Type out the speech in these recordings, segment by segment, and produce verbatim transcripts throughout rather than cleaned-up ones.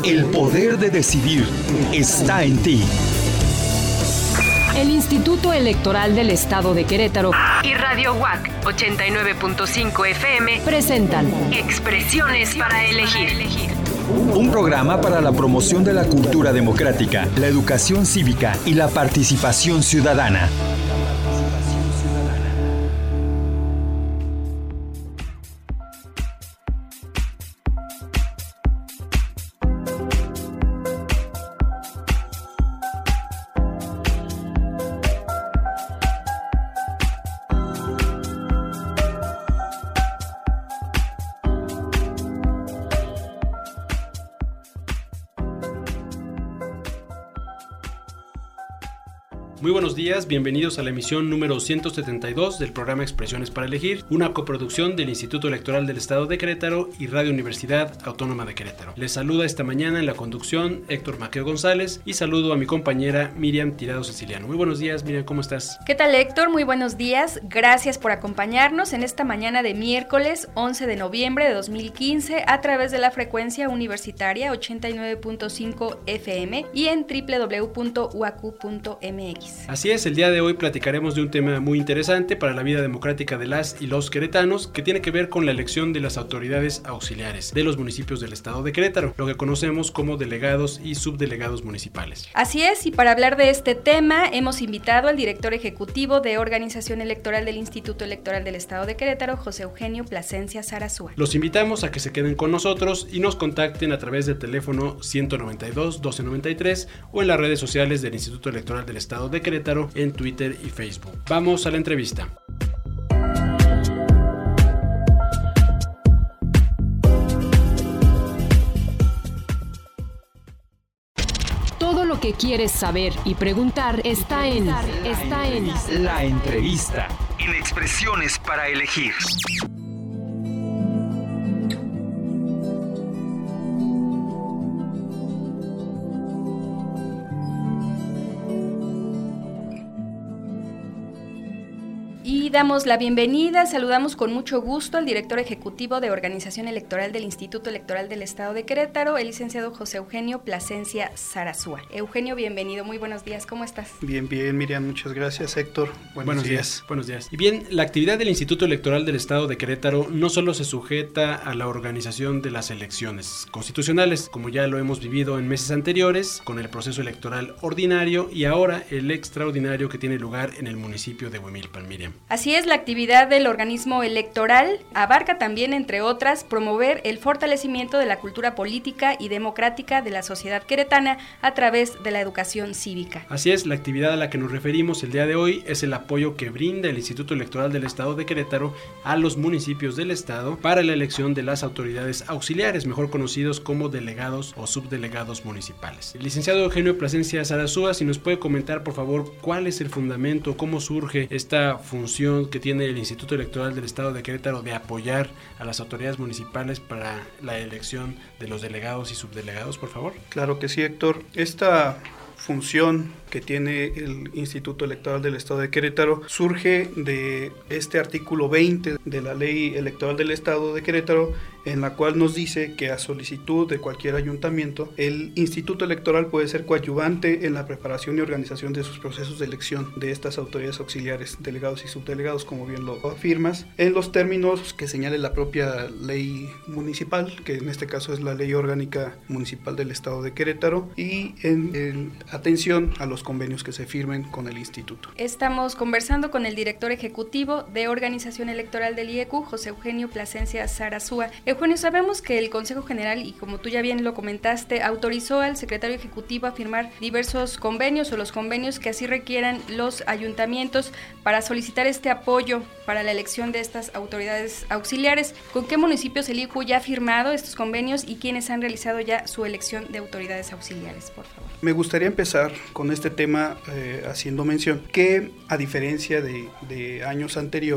El poder de decidir está en ti. El Instituto Electoral del Estado de Querétaro y Radio U A C ochenta y nueve punto cinco F M presentan Expresiones para elegir. Un programa para la promoción de la cultura democrática, la educación cívica y la participación ciudadana. Muy buenos días, bienvenidos a la emisión número ciento setenta y dos del programa Expresiones para elegir, una coproducción del Instituto Electoral del Estado de Querétaro y Radio Universidad Autónoma de Querétaro. Les saluda esta mañana en la conducción Héctor Maqueo González y saludo a mi compañera Miriam Tirado Siciliano. Muy buenos días, Miriam, ¿cómo estás? ¿Qué tal, Héctor? Muy buenos días, gracias por acompañarnos en esta mañana de miércoles once de noviembre de dos mil quince a través de la frecuencia universitaria ochenta y nueve punto cinco F M y en doble u doble u doble u punto u a c u punto m x. Así es, el día de hoy platicaremos de un tema muy interesante para la vida democrática de las y los queretanos, que tiene que ver con la elección de las autoridades auxiliares de los municipios del estado de Querétaro, lo que conocemos como delegados y subdelegados municipales. Así es, y para hablar de este tema hemos invitado al director ejecutivo de Organización Electoral del Instituto Electoral del Estado de Querétaro, José Eugenio Plasencia Sarasúa. Los invitamos a que se queden con nosotros y nos contacten a través del teléfono ciento noventa y dos, doce noventa y tres o en las redes sociales del Instituto Electoral del Estado de Querétaro en Twitter y Facebook. Vamos a la entrevista. todo lo que quieres saber y preguntar está en está en La entrevista en Expresiones para elegir. Y damos la bienvenida, saludamos con mucho gusto al director ejecutivo de Organización Electoral del Instituto Electoral del Estado de Querétaro, el licenciado José Eugenio Plasencia Sarasúa. Eugenio, bienvenido, muy buenos días, ¿cómo estás? Bien, bien, Miriam, muchas gracias, Héctor. Buenos, buenos días. días. Buenos días. Y bien, la actividad del Instituto Electoral del Estado de Querétaro no solo se sujeta a la organización de las elecciones constitucionales, como ya lo hemos vivido en meses anteriores, con el proceso electoral ordinario y ahora el extraordinario que tiene lugar en el municipio de Huimilpan, Miriam. Así es, la actividad del organismo electoral abarca también, entre otras, promover el fortalecimiento de la cultura política y democrática de la sociedad queretana a través de la educación cívica. Así es, la actividad a la que nos referimos el día de hoy es el apoyo que brinda el Instituto Electoral del Estado de Querétaro a los municipios del estado para la elección de las autoridades auxiliares, mejor conocidos como delegados o subdelegados municipales. El licenciado Eugenio Plasencia Sarasúa, si nos puede comentar, por favor, cuál es el fundamento, cómo surge esta función que tiene el Instituto Electoral del Estado de Querétaro de apoyar a las autoridades municipales para la elección de los delegados y subdelegados, por favor. Claro que sí, Héctor. Esta función que tiene el Instituto Electoral del Estado de Querétaro surge de este artículo veinte de la Ley Electoral del Estado de Querétaro, en la cual nos dice que a solicitud de cualquier ayuntamiento, el Instituto Electoral puede ser coadyuvante en la preparación y organización de sus procesos de elección de estas autoridades auxiliares, delegados y subdelegados, como bien lo afirmas, en los términos que señale la propia ley municipal, que en este caso es la Ley Orgánica Municipal del Estado de Querétaro, y en, en atención a los convenios que se firmen con el instituto. Estamos conversando con el director ejecutivo de Organización Electoral del I E Q, José Eugenio Plasencia Sarasúa. Eugenio, sabemos que el Consejo General, y como tú ya bien lo comentaste, autorizó al secretario ejecutivo a firmar diversos convenios o los convenios que así requieran los ayuntamientos para solicitar este apoyo para la elección de estas autoridades auxiliares. ¿Con qué municipios el I E Q ya ha firmado estos convenios y quiénes han realizado ya su elección de autoridades auxiliares, por favor? Me gustaría empezar con este tema eh, haciendo mención que, a diferencia de, de años anteriores,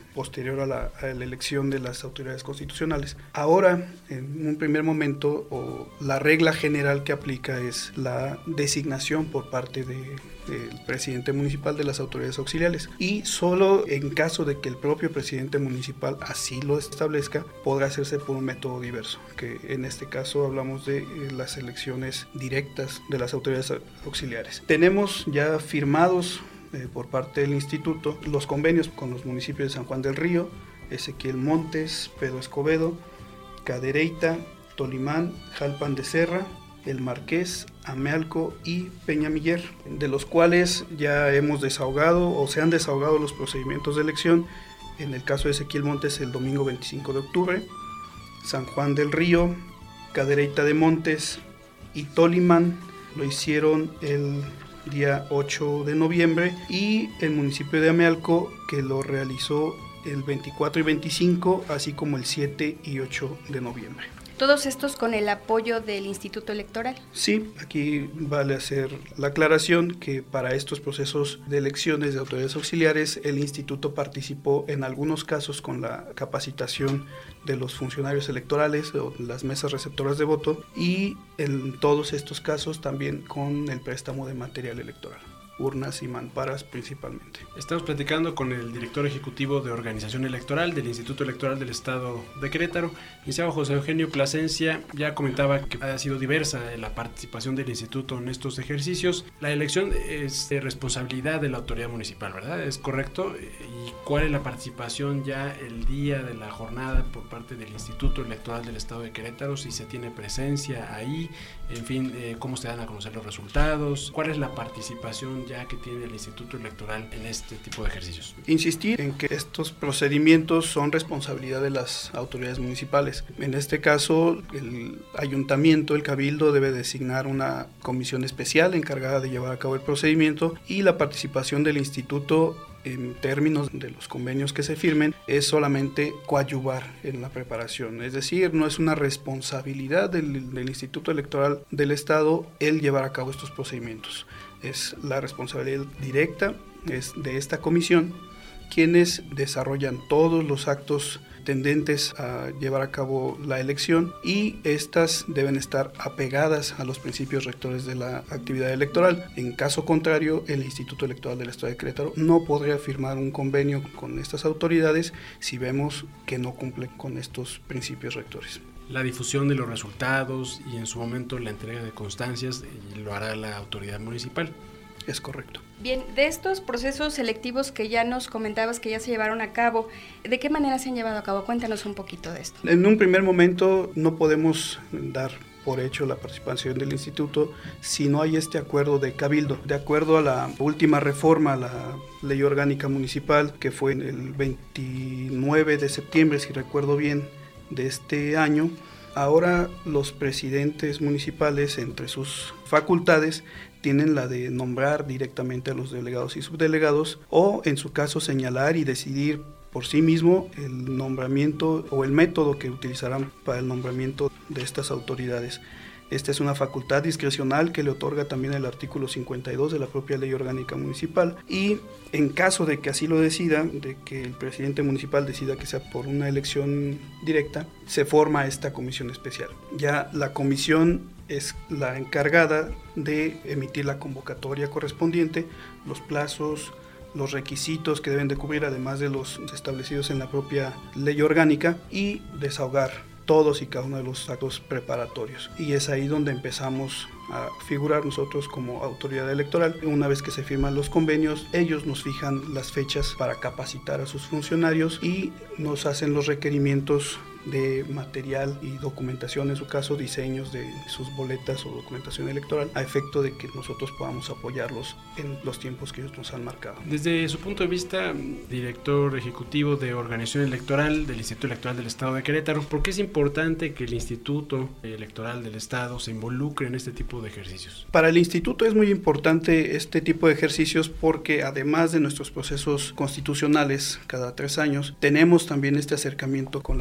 posterior a la, a la elección de las autoridades constitucionales. Ahora, en un primer momento, o la regla general que aplica es la designación por parte de, del presidente municipal de las autoridades auxiliares, y solo en caso de que el propio presidente municipal así lo establezca, podrá hacerse por un método diverso, que en este caso hablamos de eh, las elecciones directas de las autoridades auxiliares. Tenemos ya firmados eh, por parte del instituto los convenios con los municipios de San Juan del Río, Ezequiel Montes, Pedro Escobedo, Cadereyta, Tolimán, Jalpan de Serra, El Marqués, Amealco y Peñamiller, de los cuales ya hemos desahogado o se han desahogado los procedimientos de elección. En el caso de Ezequiel Montes, el domingo veinticinco de octubre, San Juan del Río, Cadereyta de Montes y Tolimán lo hicieron el día ocho de noviembre, y el municipio de Amealco, que lo realizó el veinticuatro y veinticinco, así como el siete y ocho de noviembre. ¿Todos estos con el apoyo del Instituto Electoral? Sí, aquí vale hacer la aclaración que para estos procesos de elecciones de autoridades auxiliares, el instituto participó en algunos casos con la capacitación de los funcionarios electorales o las mesas receptoras de voto, y en todos estos casos también con el préstamo de material electoral, urnas y mamparas principalmente. Estamos platicando con el director ejecutivo de Organización Electoral del Instituto Electoral del Estado de Querétaro, licenciado José Eugenio Plasencia. Ya comentaba que ha sido diversa la participación del instituto en estos ejercicios. La elección es de responsabilidad de la autoridad municipal, ¿verdad? ¿Es correcto? ¿Y cuál es la participación ya el día de la jornada por parte del Instituto Electoral del Estado de Querétaro? Si se tiene presencia ahí, en fin, eh, ¿cómo se dan a conocer los resultados? ¿Cuál es la participación ya que tiene el Instituto Electoral en este tipo de ejercicios? Insistir en que estos procedimientos son responsabilidad de las autoridades municipales. En este caso, el ayuntamiento, el cabildo, debe designar una comisión especial encargada de llevar a cabo el procedimiento, y la participación del instituto en términos de los convenios que se firmen es solamente coadyuvar en la preparación, es decir, no es una responsabilidad del, del Instituto Electoral del Estado el llevar a cabo estos procedimientos. Es la responsabilidad directa es de esta comisión, quienes desarrollan todos los actos tendentes a llevar a cabo la elección, y estas deben estar apegadas a los principios rectores de la actividad electoral. En caso contrario, el Instituto Electoral del Estado de Querétaro no podría firmar un convenio con estas autoridades si vemos que no cumplen con estos principios rectores. La difusión de los resultados y en su momento la entrega de constancias lo hará la autoridad municipal. Es correcto. Bien, de estos procesos selectivos que ya nos comentabas que ya se llevaron a cabo, ¿de qué manera se han llevado a cabo? Cuéntanos un poquito de esto. En un primer momento no podemos dar por hecho la participación del instituto si no hay este acuerdo de cabildo. De acuerdo a la última reforma a la ley orgánica municipal, que fue el veintinueve de septiembre, si recuerdo bien, de este año, ahora los presidentes municipales, entre sus facultades, tienen la de nombrar directamente a los delegados y subdelegados, o en su caso señalar y decidir por sí mismo el nombramiento o el método que utilizarán para el nombramiento de estas autoridades. Esta es una facultad discrecional que le otorga también el artículo cincuenta y dos de la propia ley orgánica municipal, y en caso de que así lo decida, de que el presidente municipal decida que sea por una elección directa, se forma esta comisión especial. Ya la comisión es la encargada de emitir la convocatoria correspondiente, los plazos, los requisitos que deben de cubrir, además de los establecidos en la propia ley orgánica, y desahogar todos y cada uno de los actos preparatorios. Y es ahí donde empezamos a figurar nosotros como autoridad electoral. Una vez que se firman los convenios, ellos nos fijan las fechas para capacitar a sus funcionarios y nos hacen los requerimientos de material y documentación, en su caso diseños de sus boletas o documentación electoral, a efecto de que nosotros podamos apoyarlos en los tiempos que ellos nos han marcado. Desde su punto de vista, director ejecutivo de Organización Electoral del Instituto Electoral del Estado de Querétaro, ¿por qué es importante que el Instituto Electoral del Estado se involucre en este tipo de ejercicios? Para el instituto es muy importante este tipo de ejercicios porque, además de nuestros procesos constitucionales cada tres años, tenemos también este acercamiento con la ciudadanía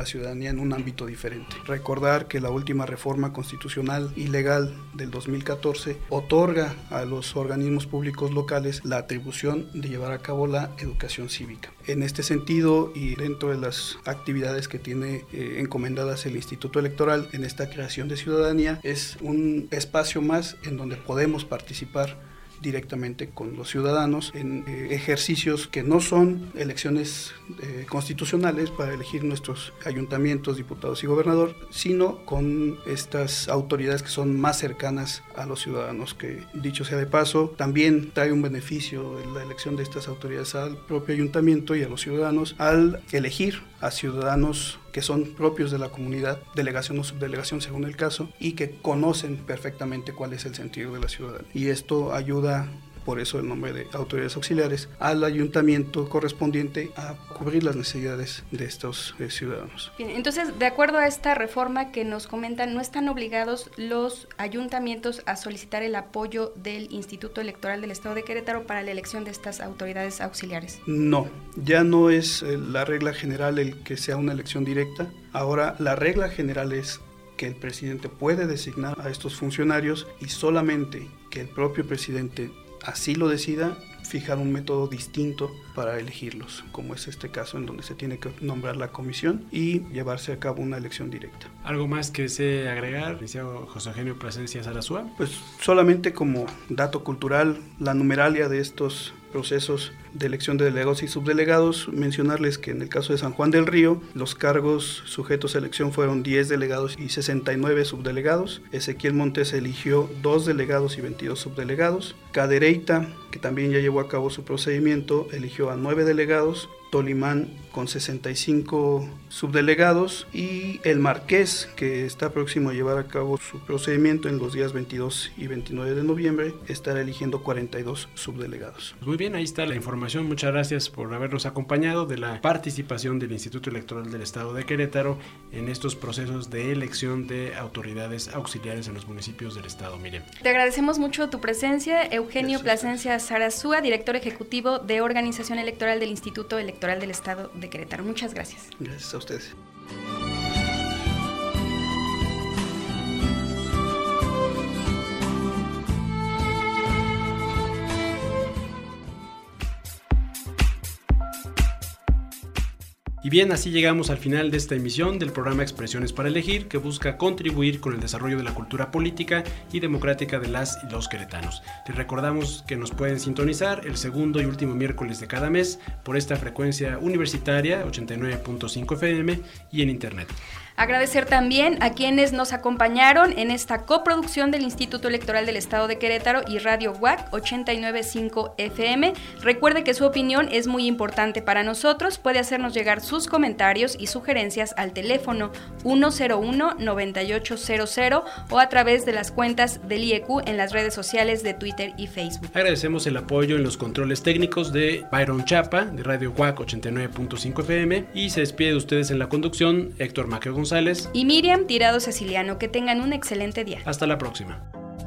ciudadanía en un ámbito diferente. Recordar que la última reforma constitucional y legal del dos mil catorce otorga a los organismos públicos locales la atribución de llevar a cabo la educación cívica. En este sentido, y dentro de las actividades que tiene eh, encomendadas el Instituto Electoral en esta creación de ciudadanía, es un espacio más en donde podemos participar directamente con los ciudadanos en eh, ejercicios que no son elecciones eh, constitucionales para elegir nuestros ayuntamientos, diputados y gobernador, sino con estas autoridades que son más cercanas a los ciudadanos, que dicho sea de paso, también trae un beneficio en la elección de estas autoridades al propio ayuntamiento y a los ciudadanos al elegir a ciudadanos que son propios de la comunidad, delegación o subdelegación según el caso, y que conocen perfectamente cuál es el sentido de la ciudadanía. Y esto ayuda, por eso el nombre de autoridades auxiliares, al ayuntamiento correspondiente a cubrir las necesidades de estos eh, ciudadanos. Bien, entonces, de acuerdo a esta reforma que nos comentan, ¿no están obligados los ayuntamientos a solicitar el apoyo del Instituto Electoral del Estado de Querétaro para la elección de estas autoridades auxiliares? No, ya no es eh, la regla general el que sea una elección directa. Ahora la regla general es que el presidente puede designar a estos funcionarios y solamente que el propio presidente así lo decida, fijar un método distinto para elegirlos, como es este caso en donde se tiene que nombrar la comisión y llevarse a cabo una elección directa. ¿Algo más que desee agregar, licenciado José Eugenio Plasencia Sarasúa? Pues solamente como dato cultural, la numeralia de estos procesos de elección de delegados y subdelegados, mencionarles que en el caso de San Juan del Río, los cargos sujetos a elección fueron diez delegados y sesenta y nueve subdelegados. Ezequiel Montes eligió dos delegados y veintidós subdelegados. Cadereyta, que también ya llevó a cabo su procedimiento, eligió a nueve delegados. Tolimán con sesenta y cinco subdelegados, y el Marqués, que está próximo a llevar a cabo su procedimiento en los días veintidós y veintinueve de noviembre, estará eligiendo cuarenta y dos subdelegados. Muy bien, ahí está la información. Muchas gracias por habernos acompañado de la participación del Instituto Electoral del Estado de Querétaro en estos procesos de elección de autoridades auxiliares en los municipios del estado. Miriam. Te agradecemos mucho tu presencia, Eugenio Plasencia Sarasúa, director ejecutivo de Organización Electoral del Instituto Electoral del Estado de Querétaro. Muchas gracias. Gracias a ustedes. Y bien, así llegamos al final de esta emisión del programa Expresiones para Elegir, que busca contribuir con el desarrollo de la cultura política y democrática de las y los queretanos. Les recordamos que nos pueden sintonizar el segundo y último miércoles de cada mes por esta frecuencia universitaria ochenta y nueve punto cinco F M y en internet. Agradecer también a quienes nos acompañaron en esta coproducción del Instituto Electoral del Estado de Querétaro y Radio W A C ochenta y nueve punto cinco F M. Recuerde que su opinión es muy importante para nosotros. Puede hacernos llegar sus comentarios y sugerencias al teléfono uno cero uno, nueve ocho cero cero o a través de las cuentas del I E Q en las redes sociales de Twitter y Facebook. Agradecemos el apoyo en los controles técnicos de Byron Chapa, de Radio W A C ochenta y nueve punto cinco F M, y se despide de ustedes en la conducción Héctor Maqueo González y Miriam Tirado Ceciliano. Que tengan un excelente día. Hasta la próxima.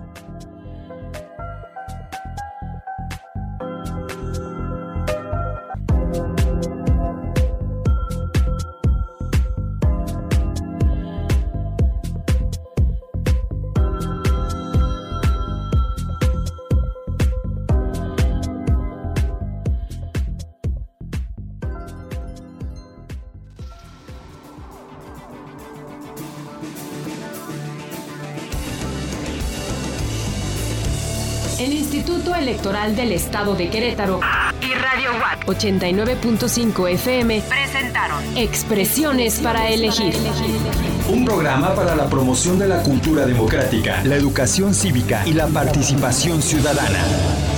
El Instituto Electoral del Estado de Querétaro y Radio W A C ochenta y nueve punto cinco F M presentaron Expresiones para Elegir. Un programa para la promoción de la cultura democrática, la educación cívica y la participación ciudadana.